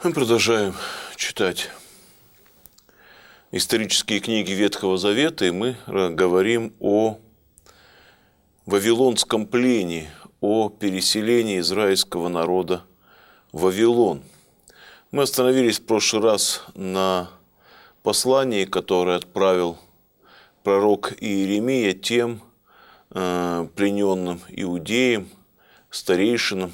Мы продолжаем читать исторические книги Ветхого Завета, и мы говорим о Вавилонском плене, о переселении израильского народа в Вавилон. Мы остановились в прошлый раз на послании, которое отправил пророк Иеремия тем плененным иудеям, старейшинам,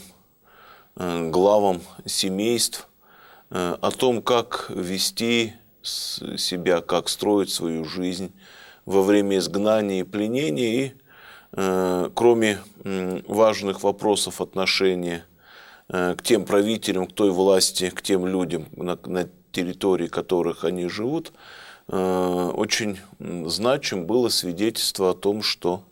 главам семейств, о том, как вести себя, как строить свою жизнь во время изгнания и пленения, и кроме важных вопросов отношения к тем правителям, к той власти, к тем людям, на территории которых они живут, очень значим было свидетельство о том, что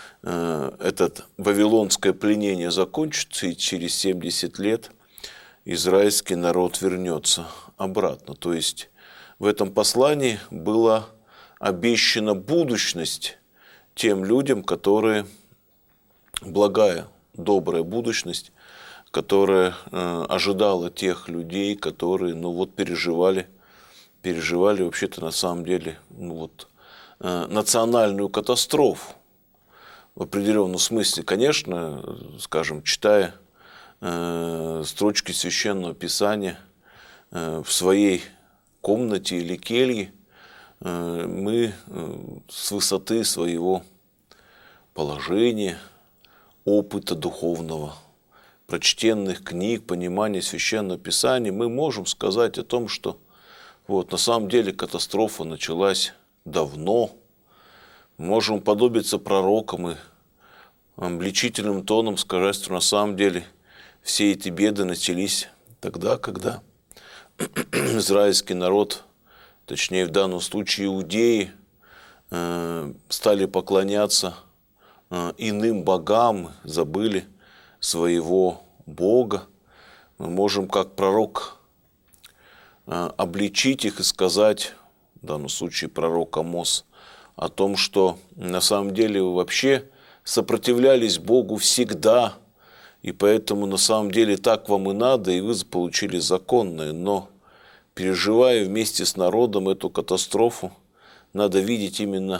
это вавилонское пленение закончится, и через 70 лет израильский народ вернется обратно. То есть в этом послании была обещана будущность тем людям, которые, благая, добрая будущность, которая ожидала тех людей, которые переживали вообще-то на самом деле национальную катастрофу. В определенном смысле, конечно, скажем, читая строчки Священного Писания в своей комнате или келье, мы с высоты своего положения, опыта духовного, прочтенных книг, понимания Священного Писания, мы можем сказать о том, что на самом деле катастрофа началась давно. Можем уподобиться пророкам и обличительным тоном сказать, что на самом деле все эти беды начались тогда, когда израильский народ, точнее в данном случае иудеи, стали поклоняться иным богам, забыли своего Бога. Мы можем, как пророк, обличить их и сказать, в данном случае пророк Амос, о том, что на самом деле вы вообще сопротивлялись Богу всегда, и поэтому на самом деле так вам и надо, и вы получили законное. Но, переживая вместе с народом эту катастрофу, надо видеть именно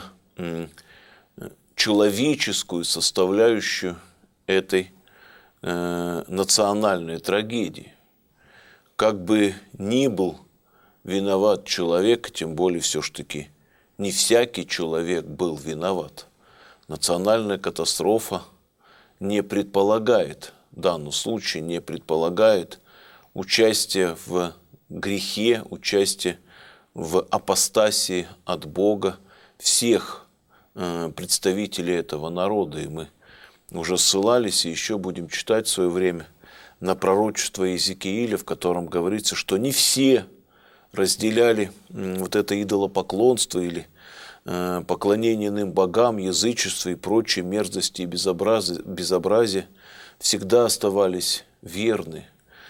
человеческую составляющую этой национальной трагедии. Как бы ни был виноват человек, тем более все-таки не всякий человек был виноват. Национальная катастрофа не предполагает, в данном случае не предполагает участие в грехе, участие в апостасии от Бога всех представителей этого народа. И мы уже ссылались и еще будем читать в свое время на пророчество Иезекииля, в котором говорится, что не все разделяли это идолопоклонство или поклонение иным богам, язычество и прочие мерзости и безобразия, всегда оставались верны.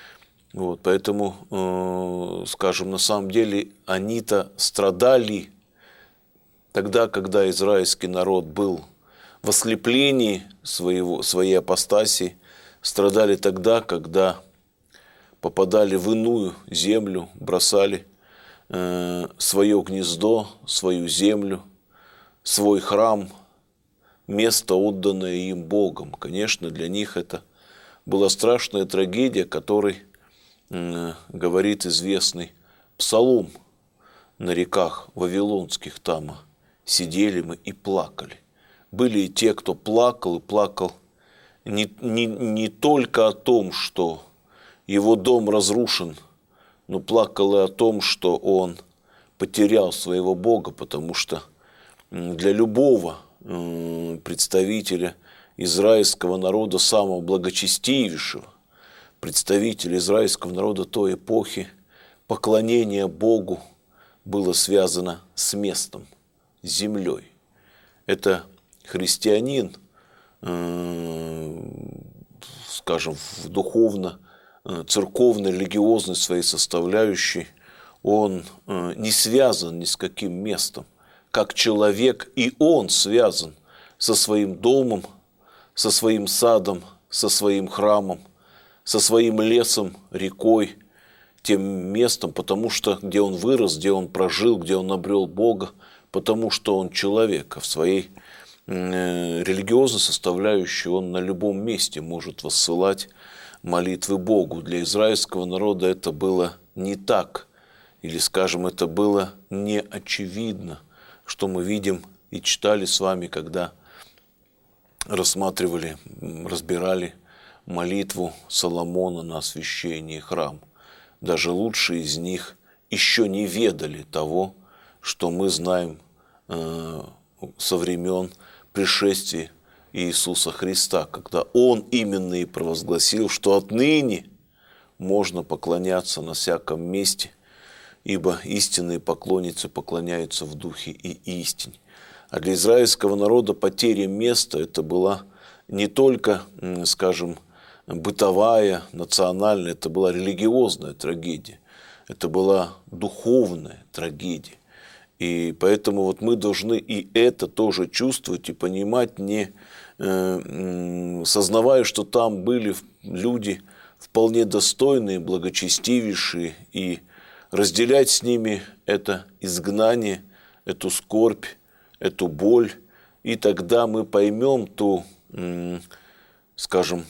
Поэтому, скажем, на самом деле они-то страдали тогда, когда израильский народ был в ослеплении своей апостасии, страдали тогда, когда попадали в иную землю, бросали свое гнездо, свою землю, свой храм, место, отданное им Богом. Конечно, для них это была страшная трагедия, о которой говорит известный псалом на реках вавилонских. Там сидели мы и плакали. Были и те, кто плакал, и плакал не только о том, что его дом разрушен, но плакал и о том, что он потерял своего Бога, потому что для любого представителя израильского народа, самого благочестивейшего представителя израильского народа той эпохи, поклонение Богу было связано с местом, с землей. Это христианин, скажем, в духовно-церковной, религиозной своей составляющей, он не связан ни с каким местом. Как человек, и он связан со своим домом, со своим садом, со своим храмом, со своим лесом, рекой, тем местом, потому что где он вырос, где он прожил, где он обрел Бога, потому что он человек, а в своей религиозной составляющей он на любом месте может воссылать молитвы Богу. Для израильского народа это было не так, или, скажем, это было не очевидно, что мы видим и читали с вами, когда рассматривали, разбирали молитву Соломона на освящении храма. Даже лучшие из них еще не ведали того, что мы знаем со времен пришествия Иисуса Христа, когда Он именно и провозгласил, что отныне можно поклоняться на всяком месте, ибо истинные поклонницы поклоняются в духе и истине. А для израильского народа потеря места – это была не только, скажем, бытовая, национальная, это была религиозная трагедия, это была духовная трагедия. И поэтому вот мы должны и это тоже чувствовать и понимать, не сознавая, что там были люди вполне достойные, благочестивейшие, и разделять с ними это изгнание, эту скорбь, эту боль, и тогда мы поймем ту, скажем,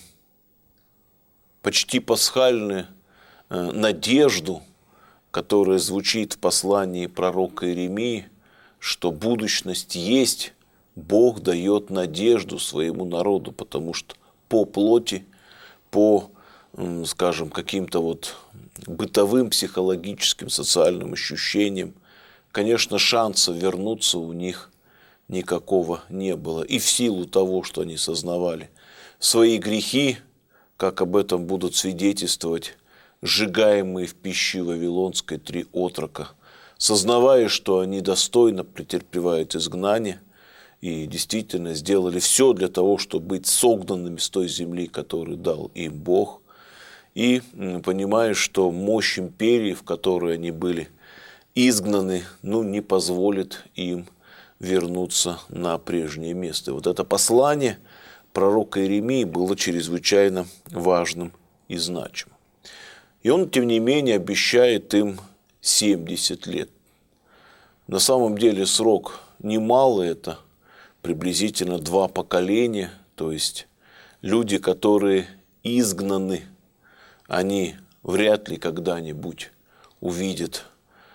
почти пасхальную надежду, которая звучит в послании пророка Иеремии, что будущность есть, Бог дает надежду своему народу, потому что по плоти, по, скажем, каким-то вот бытовым, психологическим, социальным ощущениям, конечно, шанса вернуться у них никакого не было. И в силу того, что они сознавали свои грехи, как об этом будут свидетельствовать сжигаемые в пищи вавилонской 3 отрока, сознавая, что они достойно претерпевают изгнание и действительно сделали все для того, чтобы быть согнанными с той земли, которую дал им Бог, и понимая, что мощь империи, в которой они были изгнаны, не позволит им вернуться на прежнее место. И вот это послание пророка Иеремии было чрезвычайно важным и значимым. И он, тем не менее, обещает им 70 лет. На самом деле срок немалый, это приблизительно 2 поколения, то есть люди, которые изгнаны, они вряд ли когда-нибудь увидят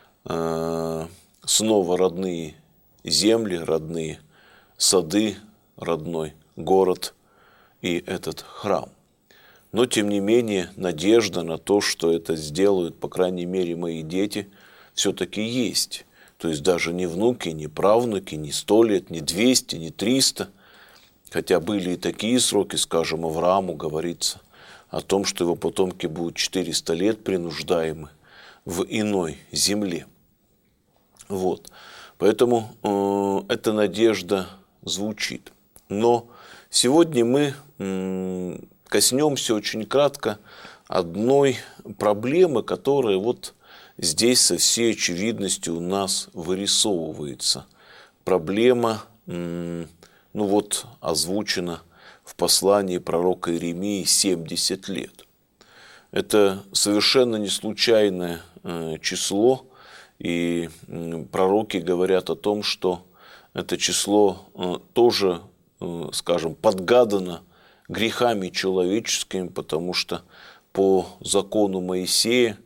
снова родные земли, родные сады, родной город и этот храм. Но, тем не менее, надежда на то, что это сделают, по крайней мере, мои дети, все-таки есть. То есть даже не внуки, не правнуки, не 100 лет, не 200, не 300. Хотя были и такие сроки, скажем, Аврааму говорится о том, что его потомки будут 400 лет принуждаемы в иной земле. Вот. Поэтому эта надежда звучит. Но сегодня мы коснемся очень кратко одной проблемы, которая вот здесь со всей очевидностью у нас вырисовывается. Проблема, озвучена в послании пророка Иеремии 70 лет. Это совершенно не случайное число, и пророки говорят о том, что это число тоже, скажем, подгадано грехами человеческими, потому что по закону Моисея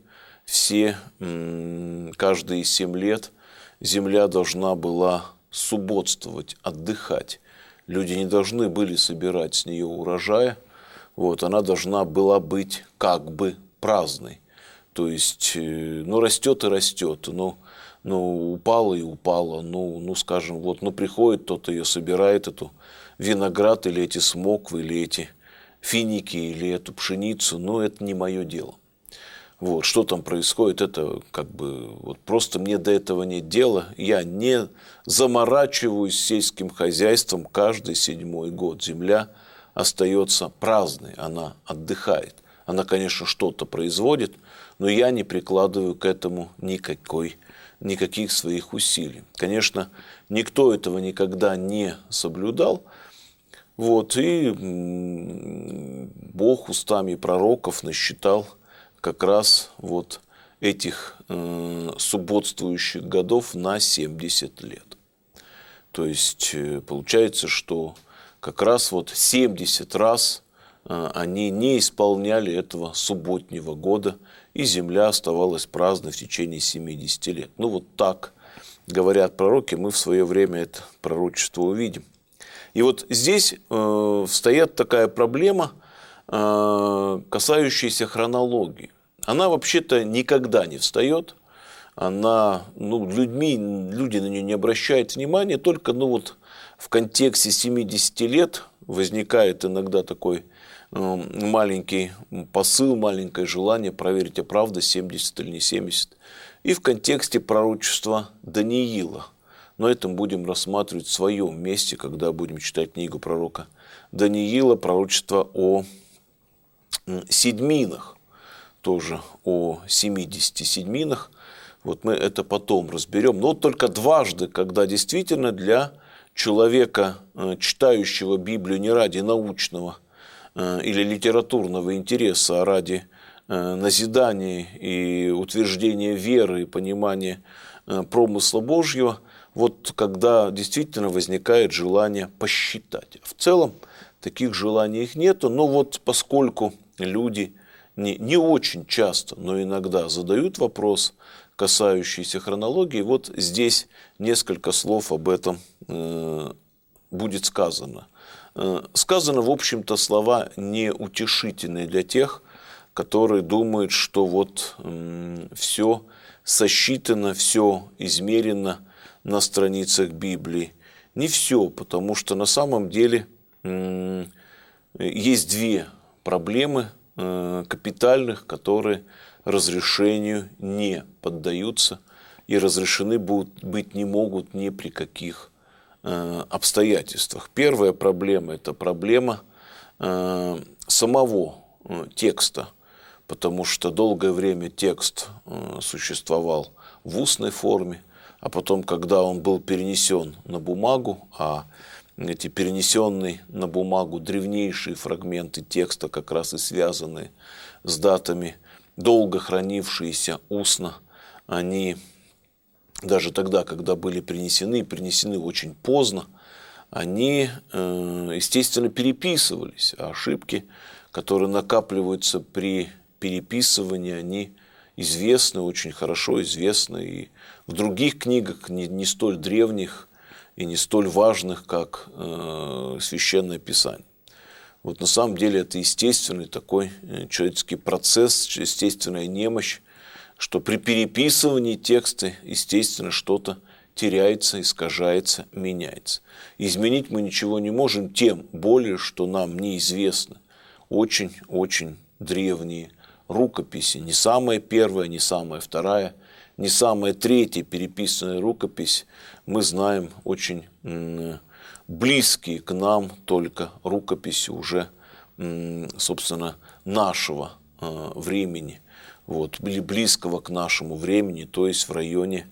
каждые 7 лет земля должна была субботствовать, отдыхать. Люди не должны были собирать с нее урожая, она должна была быть как бы праздной. То есть, растет и растет, упала и упала, скажем, приходит кто-то ее собирает, эту виноград или эти смоквы, или эти финики, или эту пшеницу, это не мое дело. Что там происходит, это просто мне до этого нет дела, я не заморачиваюсь сельским хозяйством каждый 7-й год. Земля остается праздной, она отдыхает. Она, конечно, что-то производит, но я не прикладываю к этому никаких своих усилий. Конечно, никто этого никогда не соблюдал. И Бог устами пророков насчитал как раз этих субботствующих годов на 70 лет. То есть получается, что как раз вот 70 раз они не исполняли этого субботнего года, и земля оставалась праздной в течение 70 лет. Ну вот так говорят пророки, мы в свое время это пророчество увидим. И вот здесь встает такая проблема, касающаяся хронологии. Она вообще-то никогда не встает, люди на нее не обращают внимания, только в контексте 70 лет возникает иногда такой маленький посыл, маленькое желание проверить, а правда 70 или не 70. И в контексте пророчества Даниила. Но это мы будем рассматривать в своем месте, когда будем читать книгу пророка Даниила, пророчество о седьминах, тоже о 70 седьминах. Вот мы это потом разберем. Но вот только дважды, когда действительно для человека, читающего Библию не ради научного или литературного интереса, а ради назидания и утверждения веры и понимания промысла Божьего, вот когда действительно возникает желание посчитать. В целом таких желаний их нету, но вот поскольку люди не очень часто, но иногда задают вопрос, касающийся хронологии, вот здесь несколько слов об этом будет сказано. Сказано, в общем-то, слова неутешительные для тех, которые думают, что вот все сосчитано, все измерено на страницах Библии. Не все, потому что на самом деле есть две проблемы капитальных, которые разрешению не поддаются и разрешены быть не могут ни при каких обстоятельствах. Первая проблема – это проблема самого текста, потому что долгое время текст существовал в устной форме, а потом, когда он был перенесен на бумагу, а эти перенесенные на бумагу древнейшие фрагменты текста, как раз и связанные с датами, долго хранившиеся устно, они даже тогда, когда были принесены очень поздно, они, естественно, переписывались, а ошибки, которые накапливаются при переписывании, они известны, очень хорошо известны и в других книгах, не столь древних и не столь важных, как Священное Писание. Вот на самом деле это естественный такой человеческий процесс, естественная немощь, что при переписывании текста, естественно, что-то теряется, искажается, меняется. Изменить мы ничего не можем, тем более, что нам неизвестны очень-очень древние рукописи. Не самая первая, не самая вторая, не самая третья переписанная рукопись. Мы знаем очень близкие к нам только рукописи уже, собственно, нашего времени. Вот, или близкого к нашему времени, то есть в районе,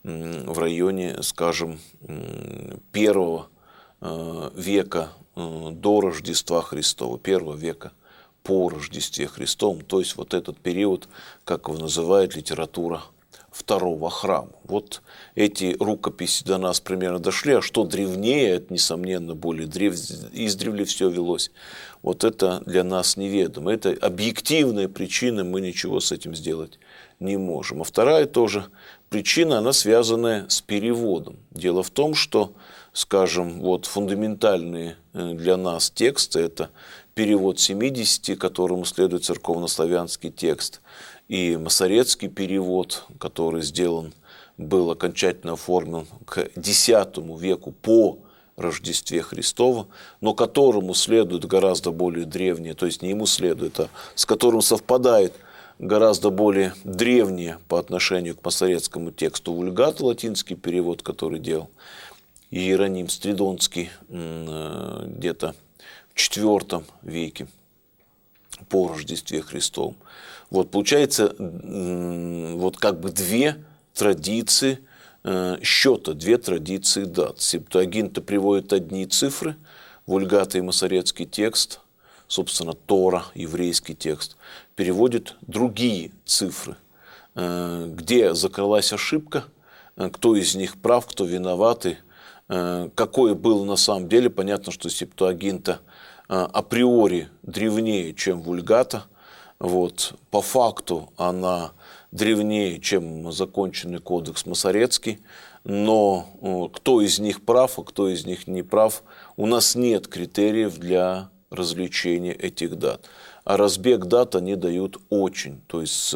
скажем, первого века до Рождества Христова, первого века по Рождестве Христовом, то есть вот этот период, как его называет литература второго храма. Вот эти рукописи до нас примерно дошли, а что древнее, это, несомненно, более издревле все велось. Вот это для нас неведомо. Это объективная причина, мы ничего с этим сделать не можем. А вторая тоже причина, она связанная с переводом. Дело в том, что, скажем, вот фундаментальные для нас тексты – это перевод 70, которому следует церковнославянский текст, и масоретский перевод, который был окончательно оформлен к X веку по Рождестве Христова, но которому следует гораздо более древнее, то есть не ему следует, а с которым совпадает гораздо более древнее по отношению к масоретскому тексту Вульгата, латинский перевод, который делал Иероним Стридонский где-то в IV веке по Рождестве Христовом. Вот получается вот как бы две традиции счета, две традиции дат. Септуагинта приводит одни цифры, Вульгата и масоретский текст, собственно, Тора, еврейский текст, переводит другие цифры. где закрылась ошибка, кто из них прав, кто виноватый, какое было на самом деле. Понятно, что Септуагинта априори древнее, чем Вульгата. Вот. По факту она древнее, чем законченный кодекс Масорецкий. Но кто из них прав, а кто из них не прав, у нас нет критериев для развлечения этих дат. А разбег дат они дают очень. То есть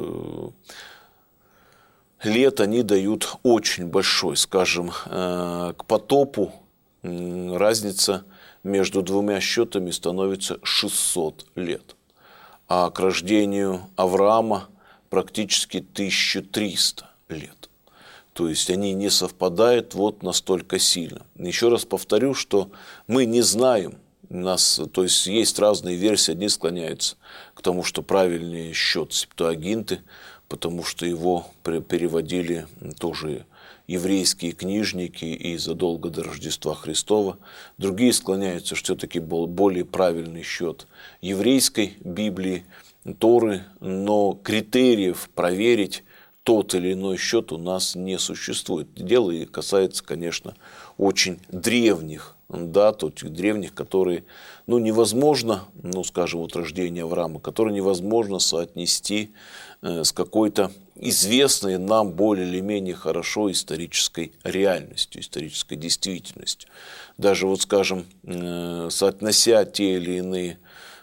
лет они дают очень большой. Скажем, к потопу разница между двумя счетами становится 600 лет. А к рождению Авраама практически 1300 лет. То есть они не совпадают вот настолько сильно. Еще раз повторю, что мы не знаем, то есть есть разные версии, одни склоняются к тому, что правильный счет Септуагинты, потому что его переводили тоже еврейские книжники и задолго до Рождества Христова. Другие склоняются, что все-таки был более правильный счет еврейской Библии, Торы, но критериев проверить тот или иной счет у нас не существует. Дело касается, конечно, очень древних дат, древних, которые невозможно, скажем, вот рождение Авраама, которые невозможно соотнести с какой-то известной нам более или менее хорошо исторической реальностью, исторической действительностью. Даже вот, скажем, соотнося те или иные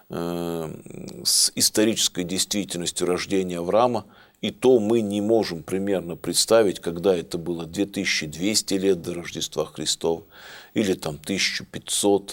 с исторической действительностью рождения Авраама, и то мы не можем примерно представить, когда это было 2200 лет до Рождества Христова, или там 1500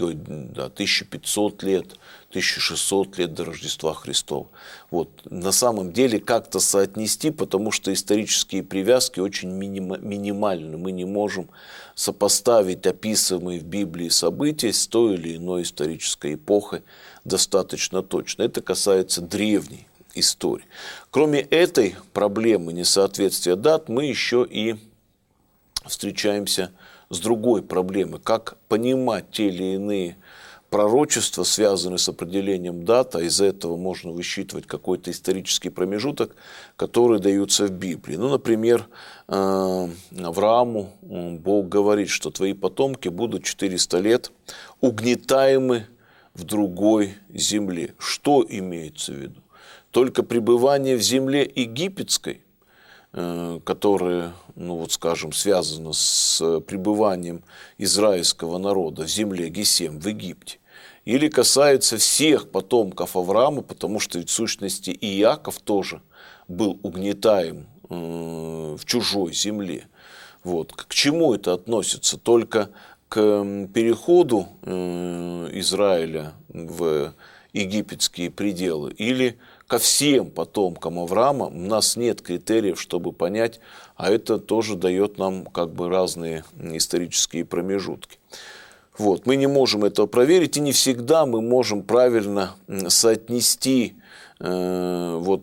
лет, 1600 лет до Рождества Христова. Вот. На самом деле как-то соотнести, потому что исторические привязки очень минимальны. Мы не можем сопоставить описываемые в Библии события с той или иной исторической эпохой достаточно точно. Это касается древней истории. Кроме этой проблемы несоответствия дат, мы еще и встречаемся с другой проблемой. Как понимать те или иные пророчества, связанные с определением дат, а из этого можно высчитывать какой-то исторический промежуток, который даются в Библии. Например, Аврааму Бог говорит, что твои потомки будут 400 лет угнетаемы в другой земле. Что имеется в виду? Только пребывание в земле египетской, которое, скажем, связано с пребыванием израильского народа в земле Гесем, в Египте, или касается всех потомков Авраама, потому что ведь в сущности и Иаков тоже был угнетаем в чужой земле. Вот. К чему это относится? Только к переходу Израиля в египетские пределы или ко всем потомкам Авраама? У нас нет критериев, чтобы понять, а это тоже дает нам разные исторические промежутки. Вот. Мы не можем этого проверить, и не всегда мы можем правильно соотнести, про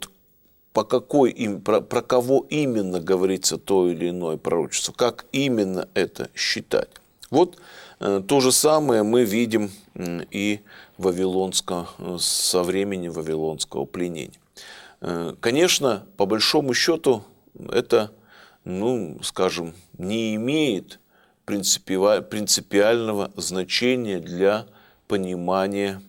кого именно говорится то или иное пророчество, как именно это считать. Вот то же самое мы видим и со времени вавилонского пленения. Конечно, по большому счету, это, не имеет принципиального значения для понимания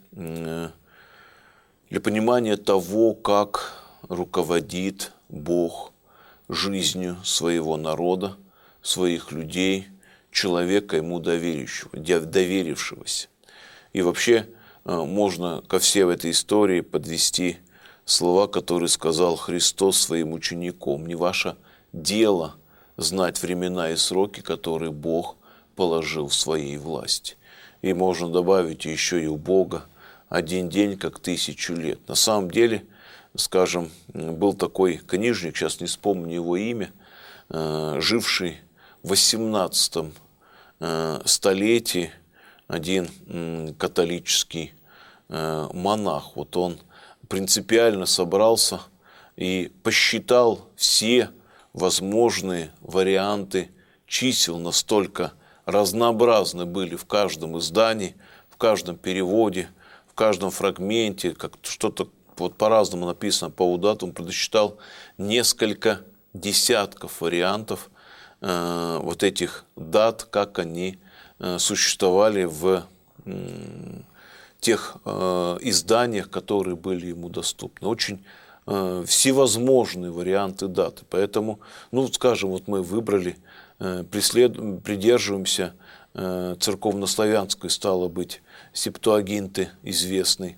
того, как руководит Бог жизнью своего народа, своих людей, человека ему доверившегося. И вообще можно ко всей этой истории подвести слова, которые сказал Христос своим ученикам: не ваше дело знать времена и сроки, которые Бог положил в своей власти. И можно добавить еще и у Бога один день, как 1000 лет. На самом деле, скажем, был такой книжник, сейчас не вспомню его имя, живший в 18 столетии, один католический монах. Вот он принципиально собрался и посчитал все возможные варианты чисел, настолько разнообразны были в каждом издании, в каждом переводе, в каждом фрагменте, как что-то вот по-разному написано по датам, просчитал несколько десятков вариантов вот этих дат, как они существовали в тех изданиях, которые были ему доступны. Очень всевозможные варианты даты. Поэтому, ну, скажем, вот мы выбрали, придерживаемся церковнославянской, стало быть, Септуагинты известной,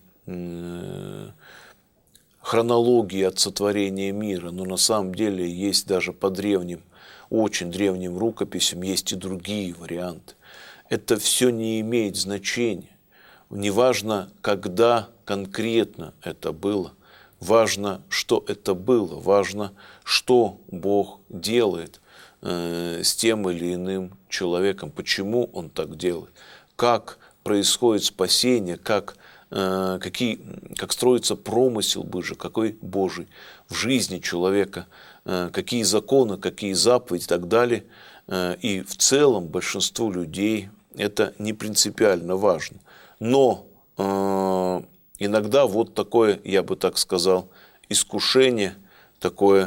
хронологии от сотворения мира, но на самом деле есть даже по древним, очень древним рукописям, есть и другие варианты. Это все не имеет значения. Неважно, когда конкретно это было, важно, что это было, важно, что Бог делает с тем или иным человеком, почему Он так делает, как происходит спасение, как строится промысел Божий, какой Божий в жизни человека, какие законы, какие заповеди и так далее. И в целом большинству людей это не принципиально важно. Но иногда вот такое, я бы так сказал, искушение, такое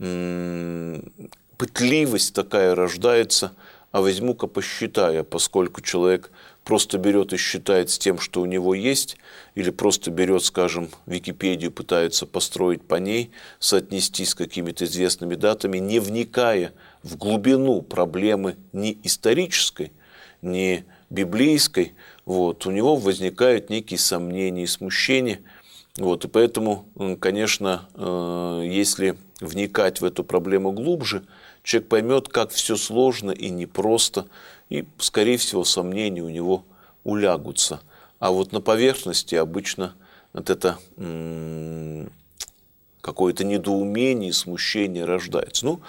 пытливость такая рождается, а возьму-ка посчитаю, поскольку человек просто берет и считает с тем, что у него есть, или просто берет, скажем, Википедию, пытается построить по ней, соотнести с какими-то известными датами, не вникая в глубину проблемы ни исторической, ни библейской, вот, у него возникают некие сомнения и смущения. Вот, и поэтому, конечно, если вникать в эту проблему глубже, человек поймет, как все сложно и непросто, и, скорее всего, сомнения у него улягутся. А вот на поверхности обычно вот это какое-то недоумение, смущение рождается. Ну,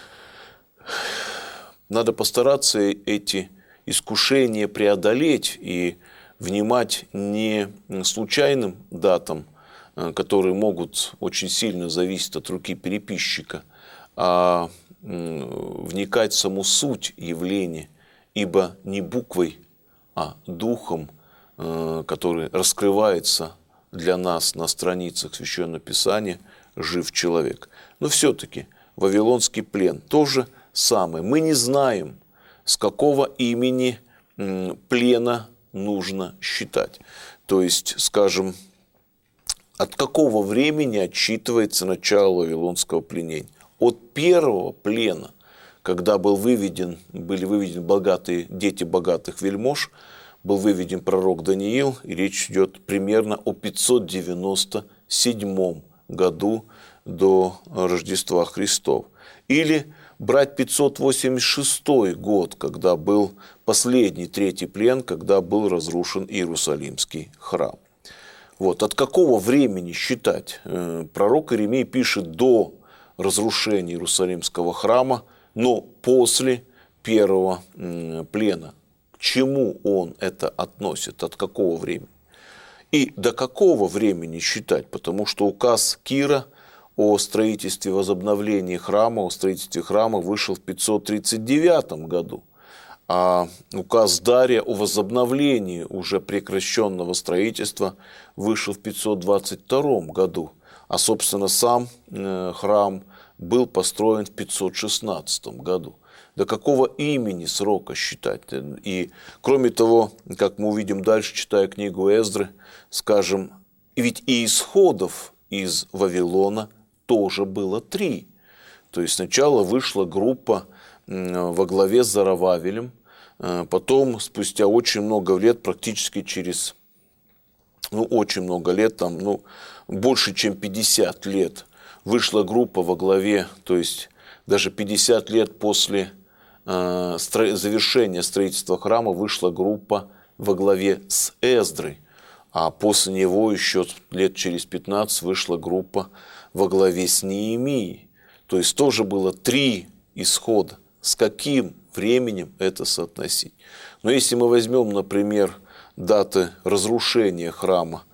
надо постараться эти искушения преодолеть и внимать не случайным датам, которые могут очень сильно зависеть от руки переписчика, а вникать в саму суть явления, ибо не буквой, а духом, который раскрывается для нас на страницах Священного Писания, жив человек. Но все-таки Вавилонский плен то же самое. Мы не знаем, с какого имени плена нужно считать. То есть, скажем, от какого времени отсчитывается начало Вавилонского пленения. От первого плена, когда были выведены дети богатых вельмож, был выведен пророк Даниил, и речь идет примерно о 597 году до Рождества Христова. Или брать 586 год, когда был последний, третий плен, когда был разрушен Иерусалимский храм. Вот. От какого времени считать? Пророк Иеремия пишет до разрушения Иерусалимского храма, но после первого плена. К чему он это относит? От какого времени? И до какого времени считать? Потому что указ Кира о строительстве, возобновлении храма, о строительстве храма вышел в 539 году. А указ Дария о возобновлении уже прекращенного строительства вышел в 522 году. А, собственно, сам храм был построен в 516 году. До какого имени срока считать? И, кроме того, как мы увидим дальше, читая книгу Эздры, скажем, ведь и исходов из Вавилона тоже было 3. То есть сначала вышла группа во главе с Зоровавелем, потом, спустя очень много лет, практически через, очень много лет, больше чем 50 лет, вышла группа во главе, то есть даже 50 лет после завершения строительства храма вышла группа во главе с Эздрой, а после него еще лет через 15 вышла группа во главе с Неемией. То есть тоже было 3 исхода. С каким временем это соотносить? Но если мы возьмем, например, даты разрушения храма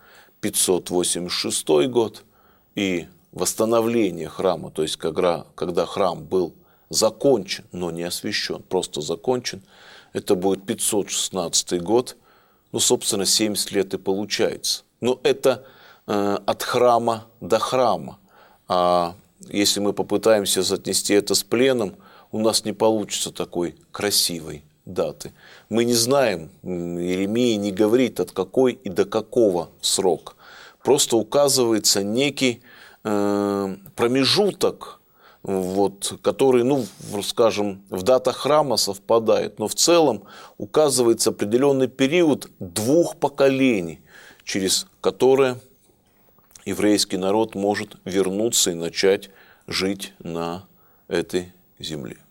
586 год и восстановление храма, то есть когда храм был закончен, но не освящен, просто закончен, это будет 516 год, собственно, 70 лет и получается. Но это от храма до храма. А если мы попытаемся соотнести это с пленом, у нас не получится такой красивой даты. Мы не знаем, Иеремия не говорит, от какой и до какого срока. Просто указывается некий промежуток, который, скажем, в датах храма совпадает, но в целом указывается определенный период 2 поколений, через которые еврейский народ может вернуться и начать жить на этой земле.